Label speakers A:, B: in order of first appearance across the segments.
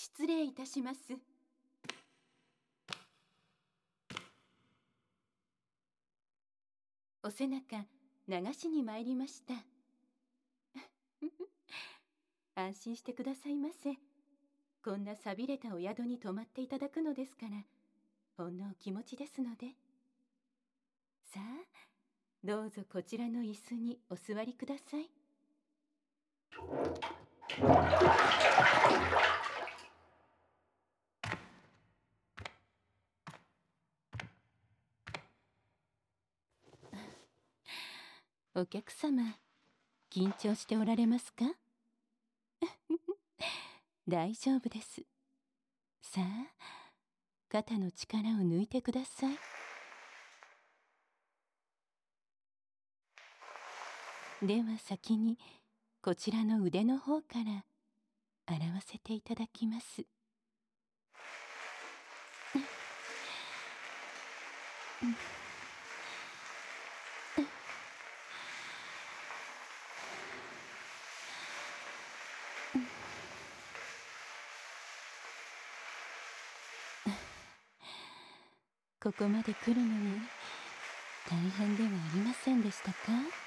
A: 失礼いたします。お背中流しに参りました。安心してくださいませ。こんな寂れたお宿に泊まっていただくのですから、ほんのお気持ちですので。さあ、どうぞこちらの椅子にお座りください。お客様、緊張しておられますか？大丈夫です。さあ、肩の力を抜いてください。では先にこちらの腕の方から洗わせていただきます。ここまで来るのに大変ではありませんでしたか？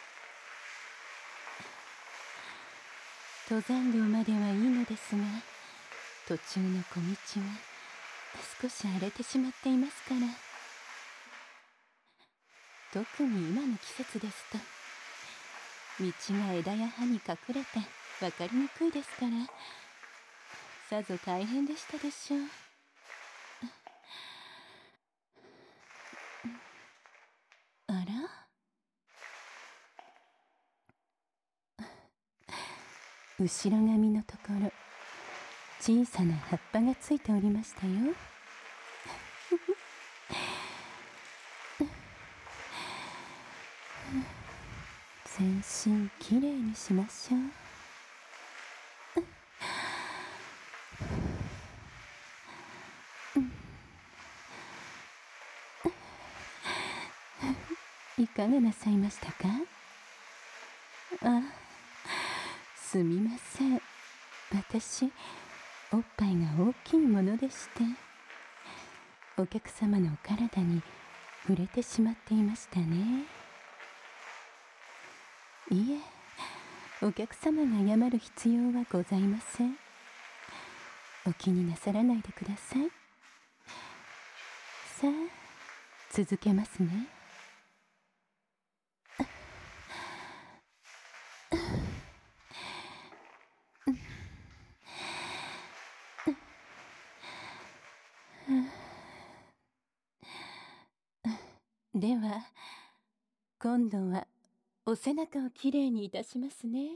A: 登山道まではいいのですが、途中の小道は少し荒れてしまっていますから。特に今の季節ですと、道が枝や葉に隠れて分かりにくいですから、さぞ大変でしたでしょう。あら？後ろ髪のところ、小さな葉っぱがついておりましたよ。全身きれいにしましょう。いかがなさいましたか？あ、すみません。私、おっぱいが大きいものでして、お客様のお体に触れてしまっていましたね。いえ、お客様が謝る必要はございません。お気になさらないでください。さあ、続けますね。では、今度はお背中をきれいにいたしますね。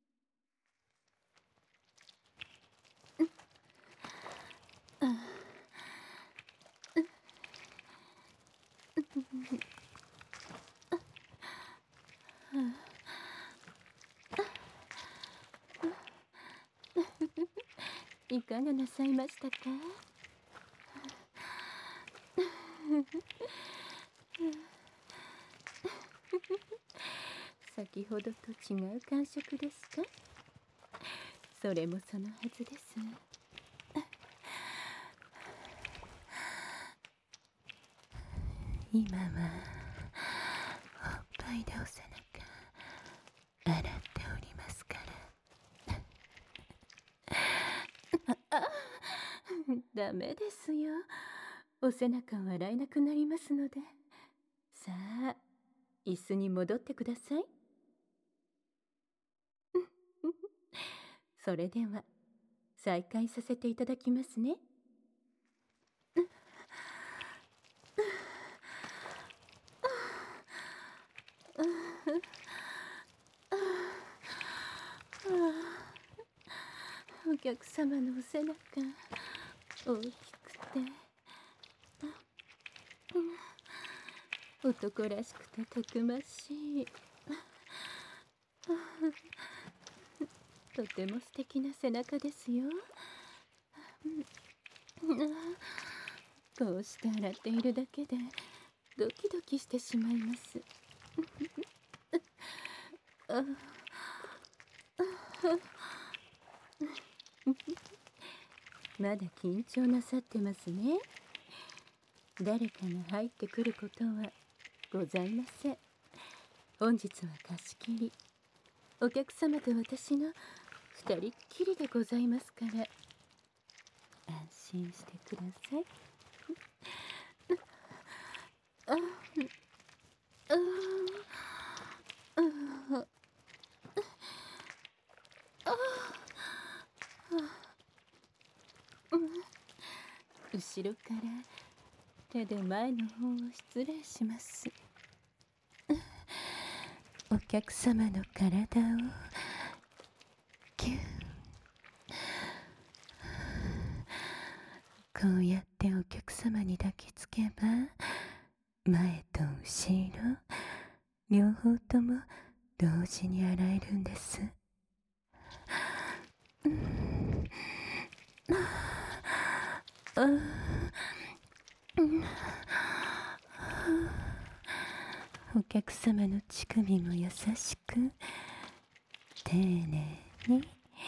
A: いかがなさいましたか？先ほどと違う感触ですか？それもそのはずです。今はおっぱいでお背中洗っておりますから。ダメですよ。お背中を洗えなくなりますので。さあ、椅子に戻ってください。それでは再開させていただきますね。お客様のお背中大きくて男らしくてたくましい。とても素敵な背中ですよ。こうして洗っているだけでドキドキしてしまいます。 まだ緊張なさってますね。誰かが入ってくることはございません。本日は貸し切り。お客様と私の二人っきりでございますから、安心してください。後ろから手で前の方を失礼します。お客様の体をキュッ、こうやってお客様に抱きつけば、前と後ろ両方とも同時に洗えるんです。お客様の乳首も優しく丁寧に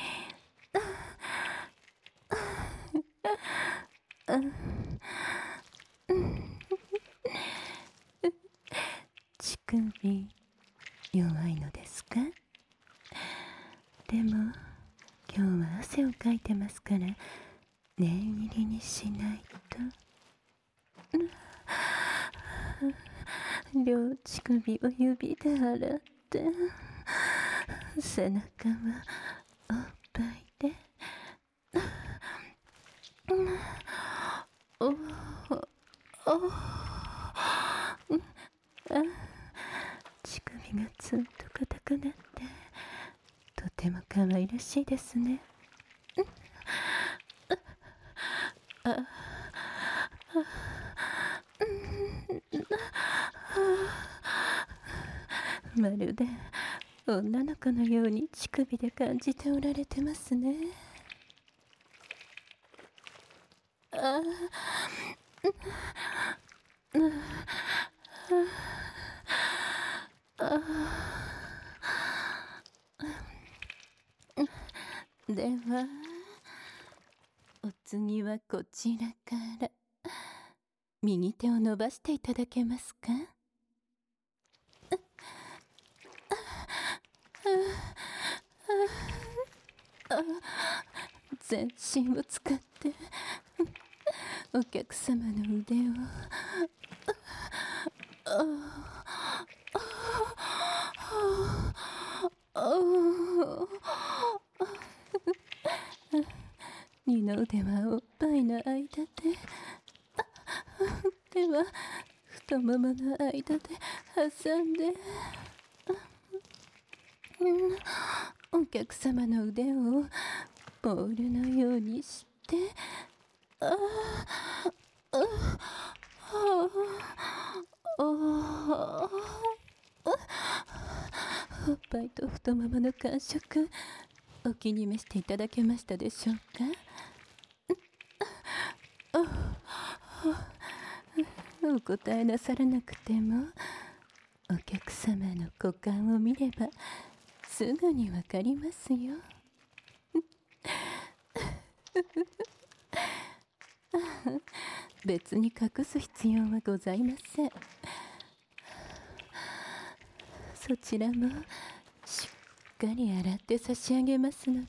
A: 乳首弱いのですか？でも今日は汗をかいてますから念入りにしないと。両乳首を指で洗って背中はおっぱいで乳首がツンと硬くなってとても可愛らしいですね。まるで女の子のように乳首で感じておられてますね。ではお次はこちらから右手を伸ばしていただけますか？全身を使ってお客様の腕を二の腕はおっぱいの間で、手は太ももの間で挟んで、お客様の腕をボールのようにしておっぱいと太ももの感触お気に召していただけましたでしょうか？お答えなさらなくてもお客様の股間を見ればすぐにわかりますよ。別に隠す必要はございません。そちらもしっかり洗って差し上げますので。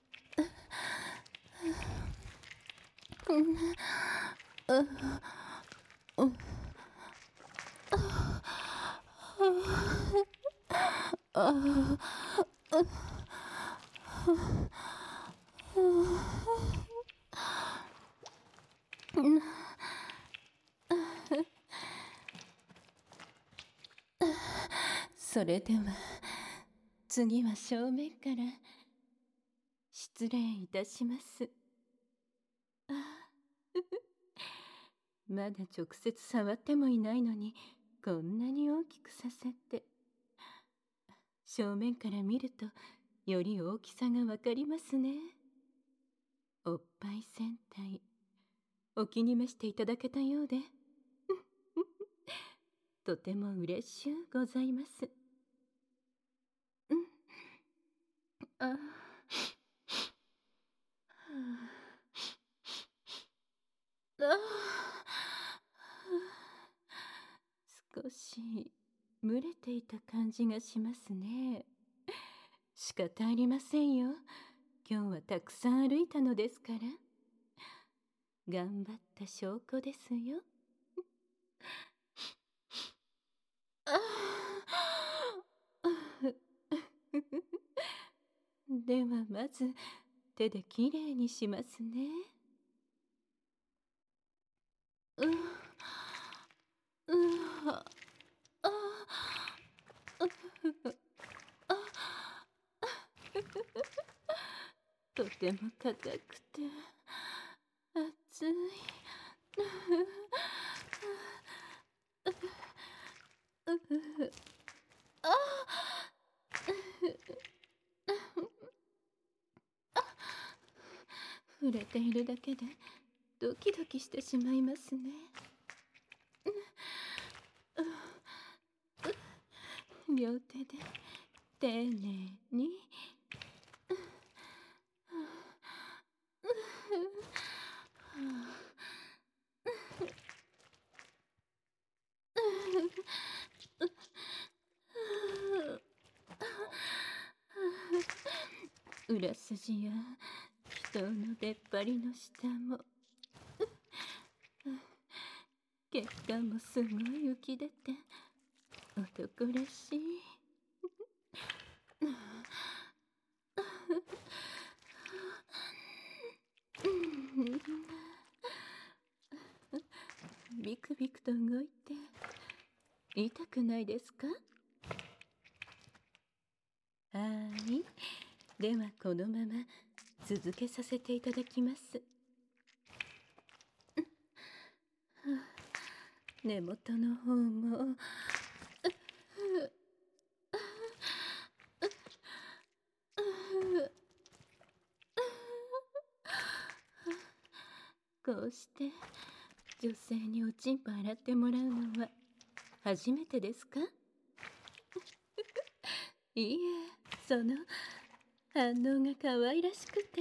A: それでは次は正面から失礼いたします。まだ直接触ってもいないのにこんなに大きくさせて。正面から見るとより大きさがわかりますね。おっぱい戦隊お気に召していただけたようでとても嬉しゅうございます。 いた感じがしますね。仕方ありませんよ。今日はたくさん歩いたのですから。頑張った証拠ですよ。ではまず手できれいにしますね。とても硬くて熱い。触れているだけでドキドキしてしまいますね。両手で丁寧に。裏筋や人の出っ張りの下も血管もすごい浮き出て男らしい。ビクビクと動いて痛くないですか？はい。ではこのまま続けさせていただきます。根元の方もこうして女性におちんぽ洗ってもらうのは初めてですか？いいえ、その反応が可愛らしくて。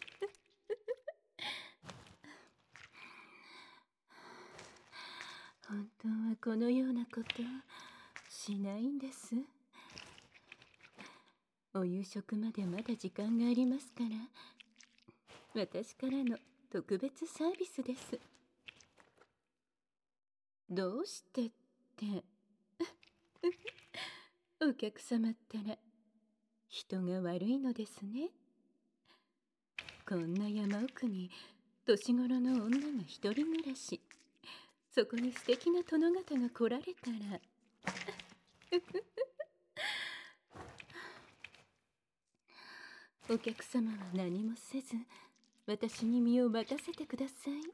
A: 本当はこのようなことしないんです。お夕食までまだ時間がありますから、私からの特別サービスです。どうしてってお客様ったら人が悪いのですね。こんな山奥に年頃の女が一人暮らし、そこに素敵な殿方が来られたらお客様は何もせず私に身を任せてください。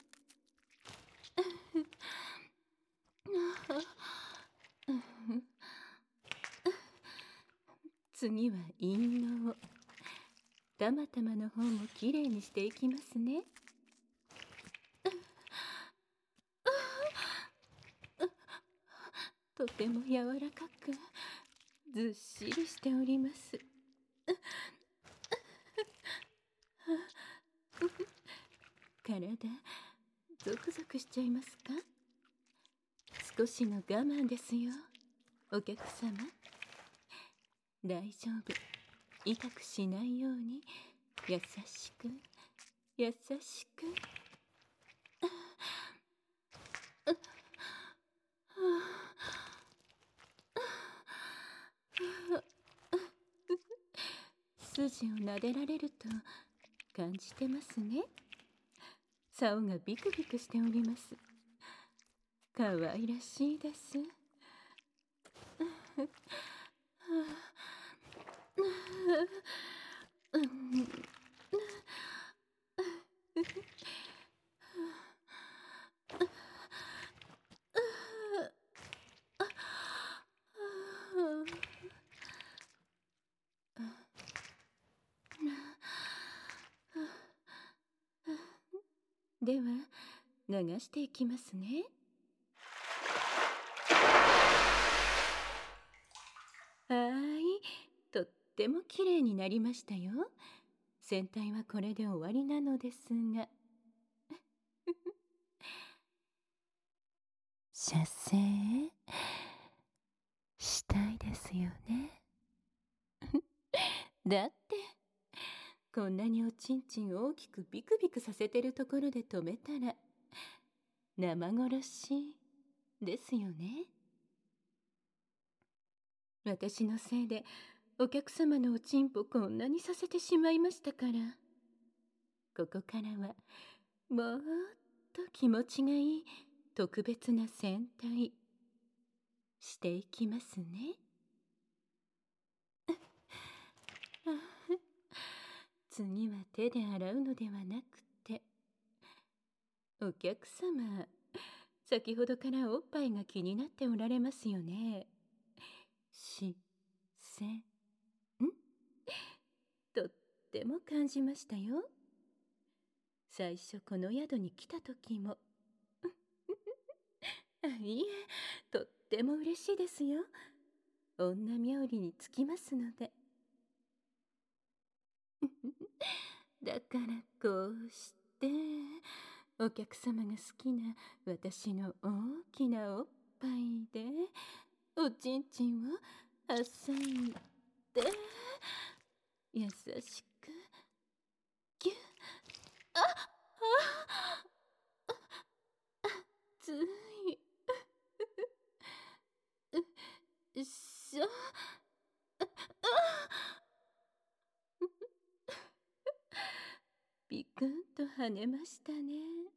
A: 次は陰嚢、たまたまの方もきれいにしていきますね。とても柔らかくずっしりしております。体ゾクゾクしちゃいますか？少しの我慢ですよ、お客様。大丈夫、痛くしないように優しく優しく。筋を撫でられると感じてますね。竿がビクビクしております。可愛らしいです。では流していきますね。はい、とっても綺麗になりましたよ。全体はこれで終わりなのですが射精したいですよね。だってこんなにおちんちん大きくビクビクさせてるところで止めたら生殺しですよね。私のせいでお客様のおちんぽこんなにさせてしまいましたから、ここからはもっと気持ちがいい特別な戦隊していきますね。次は手で洗うのではなくて、お客様、先ほどからおっぱいが気になっておられますよね。とっても感じましたよ。最初この宿に来た時もいいえ、とっても嬉しいですよ。女冥利につきますので。だからこうしてお客様が好きな私の大きなおっぱいでおちんちんを挟んで優しくギュッ。ついしょ。ビクンと跳ねましたね。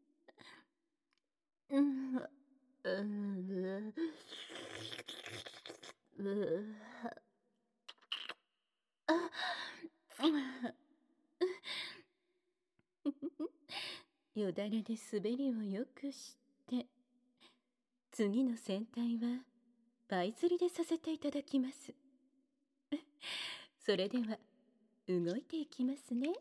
A: よだれで滑りをよくして次の戦隊はパイ釣りでさせていただきます。それでは動いていきますね。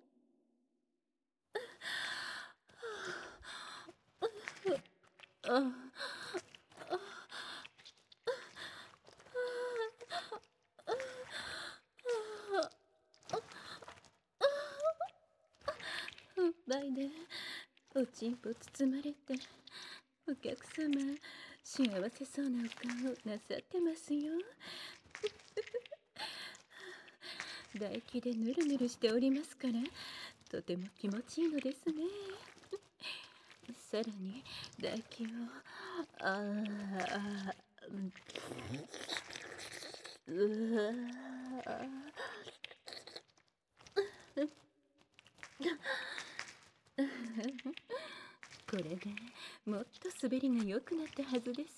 A: おっぱいでおちんぽ包まれてお客様幸せそうなお顔なさってますよ。唾液でぬるぬるしておりますからとても気持ちいいのですね。さらに唾液をこれでもっと滑りが良くなったはずです。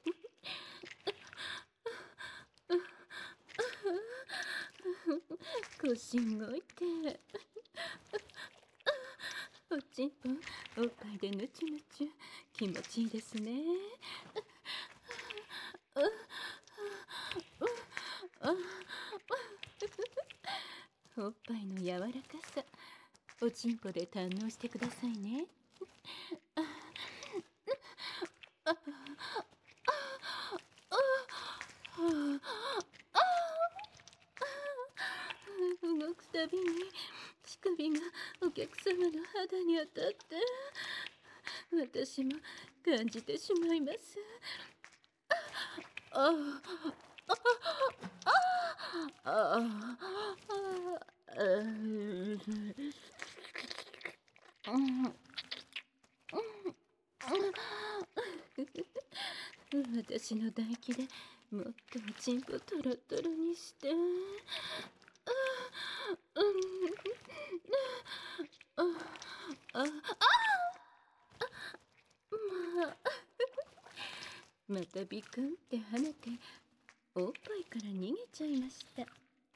A: 腰動いておちんぽおっぱいでぬちゅぬちゅ気持ちいいですね。おっぱいの柔らかさおちんぽで堪能してくださいね。動くたびに乳首がお客様の肌に当たって私も感じてしまいます。私の唾液でもっとおちんぽトロトロにしてまたビクンって跳ねておっぱいから逃げちゃいました。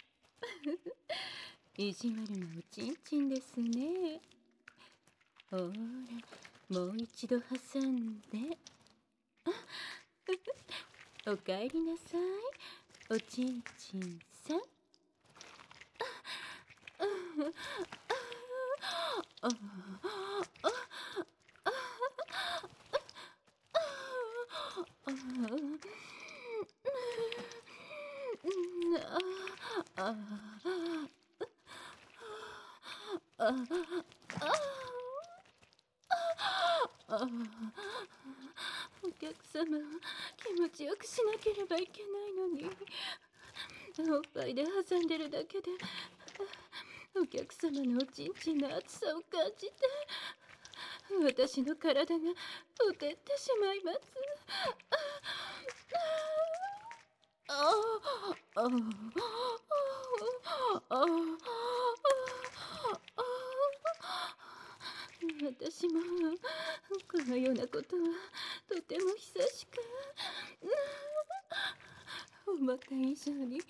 A: 意地悪なおちんちんですね。ほらもう一度挟んでおかえりなさいおちんちんさん。お客客様を気持ちよくしなければいけないのに、おっぱいで挟んでるだけでお客様のおちんちんの熱さを感じて、私の体がほてってしまいます。ああああああ私もこのようなことはとても久しく、思った以上に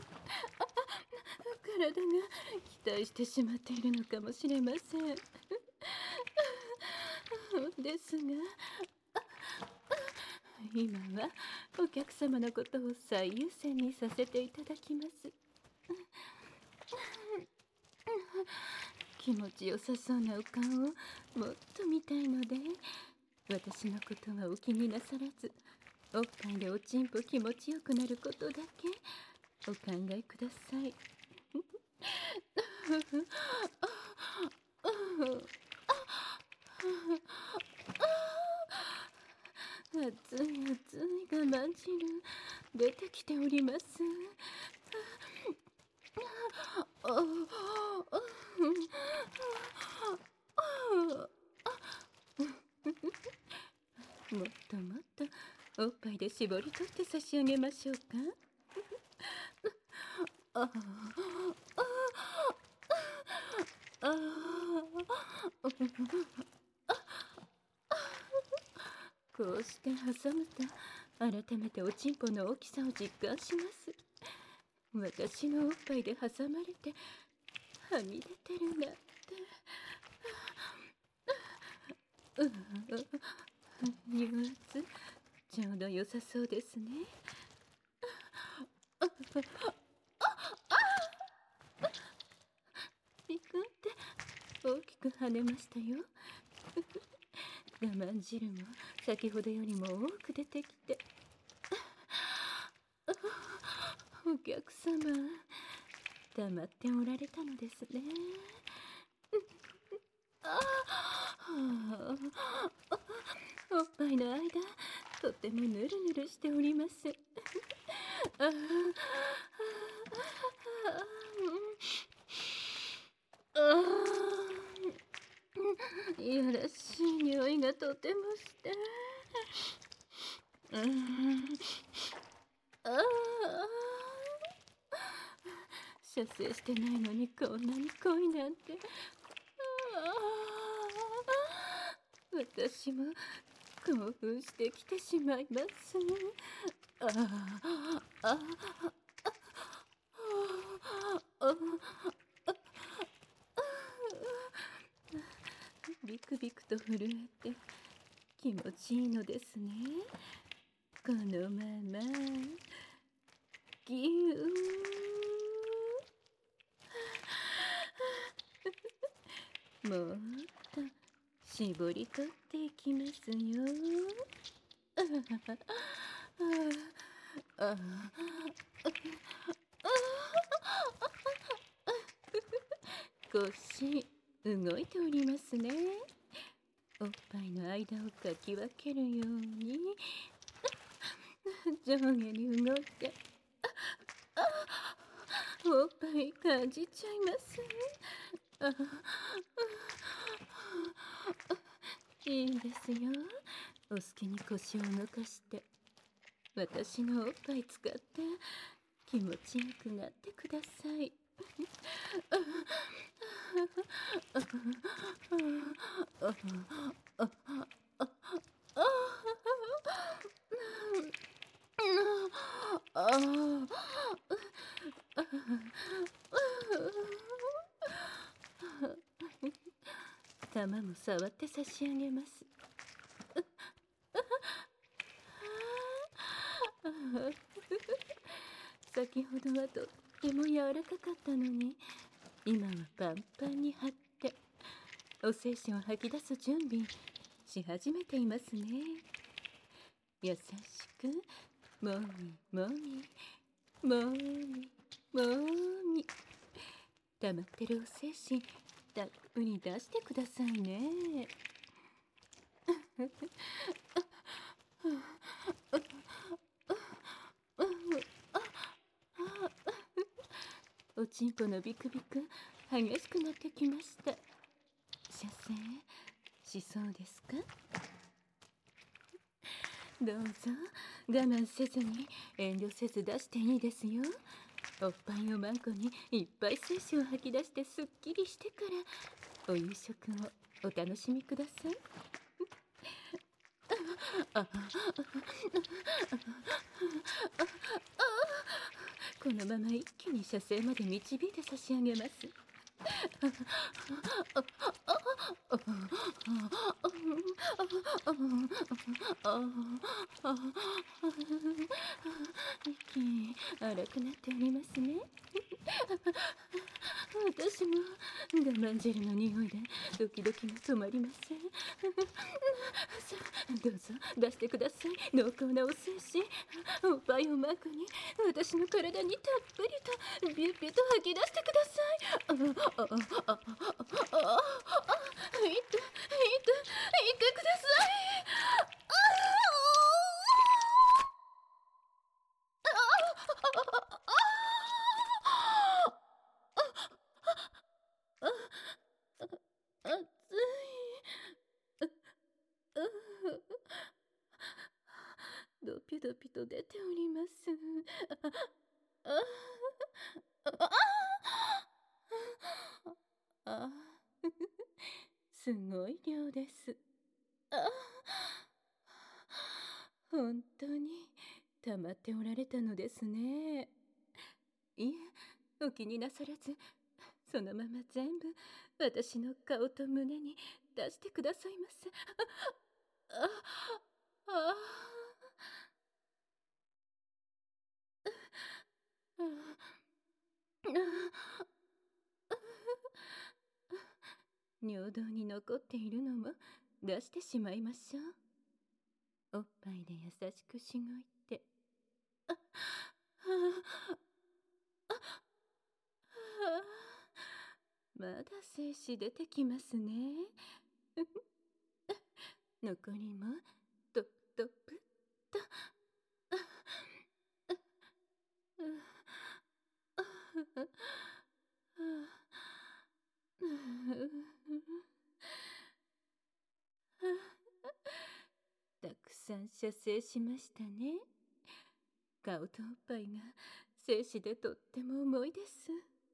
A: 体が期待してしまっているのかもしれません。ですが、今はお客様のことを最優先にさせていただきます。気持ちよさそうなお顔をもっと見たいので、私のことはお気になさらず、おっぱいでおちんぽ気持ちよくなることだけお考えください。熱い熱い我慢汁出てきております。もっともっとおっぱいで絞り取って差し上げましょうか。ああこうして挟むと改めておちんぽの大きさを実感します。私のおっぱいで挟まれてはみ出てるなんて。油圧ちょうど良さそうですね。ピクって大きく跳ねましたよ。我慢汁も先ほどよりも多く出てきて、お客様黙っておられたのですね。おっぱいの間とてもぬるぬるしております。いやらしい匂いがとてもして、射精してないのにこんなに恋なんて。私も興奮してきてしまいます。ビクビクと震えて気持ちいいのですね。このままぎゅーもっと絞り取っていきますよ。少し動いておりますね。おっぱいの間をかき分けるように上下に動いて、おっぱい感じちゃいます。いいですよ。お好きに腰を動かして私のおっぱい使って気持ちよくなってください。玉も触って差し上げます。先ほどはとっても柔らかかったのに、今はパンパンに張ってお精子を吐き出す準備し始めていますね。優しくもみもみもみもみ、溜まってるお精子たっぷり出してくださいね。 おちんぽのビクビク激しくなってきました。射精しそうですか？どうぞ我慢せずに遠慮せず出していいですよ。おっぱいをマンコにいっぱい精子を吐き出してすっきりしてからお夕食をお楽しみください。このまま一気に射精まで導いて差し上げます。息荒くなっておりますね。私も我慢汁の匂いでドキドキが止まりません。さあどうぞ出してください。濃厚なお精子、おっぱいをマークに私の体にたっぷりとビュッビュと吐き出してください。いてください。熱い。ドピドピと出ております。すごい量です。本当に溜まっておられたのですね。いえ、お気になさらず、そのまま全部私の顔と胸に出してくださいませ。尿道に残っているのも出してしまいましょう。おっぱいで優しくしごいて。まだ精子出てきますね。残りもトップトップと。たくさん射精しましたね。顔とおっぱいが精子でとっても重いです。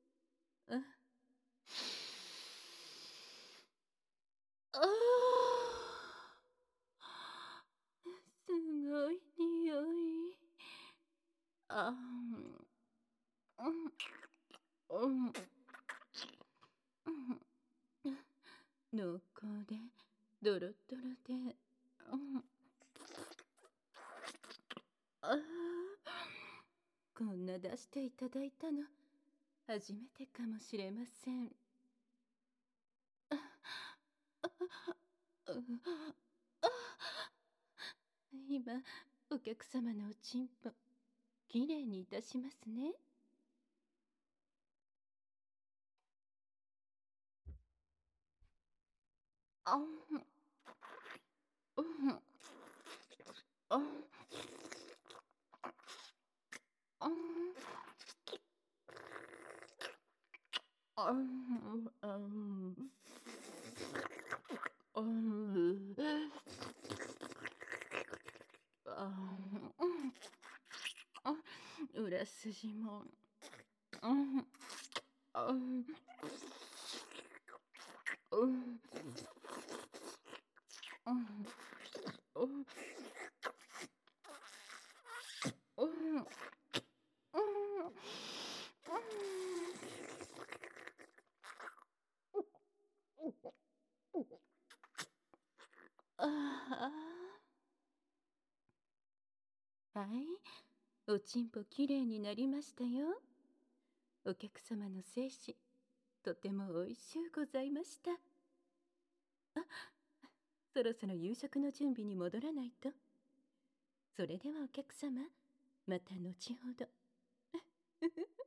A: すごい匂い。濃厚でドロドロで、こんな出していただいたの初めてかもしれません。今お客様のおちんぽきれいにいたしますね。裏筋も。はい、おちんぽきれいになりましたよ。お客様の精子、とてもおいしゅうございました。そろそろ夕食の準備に戻らないと。それではお客様、また後ほど。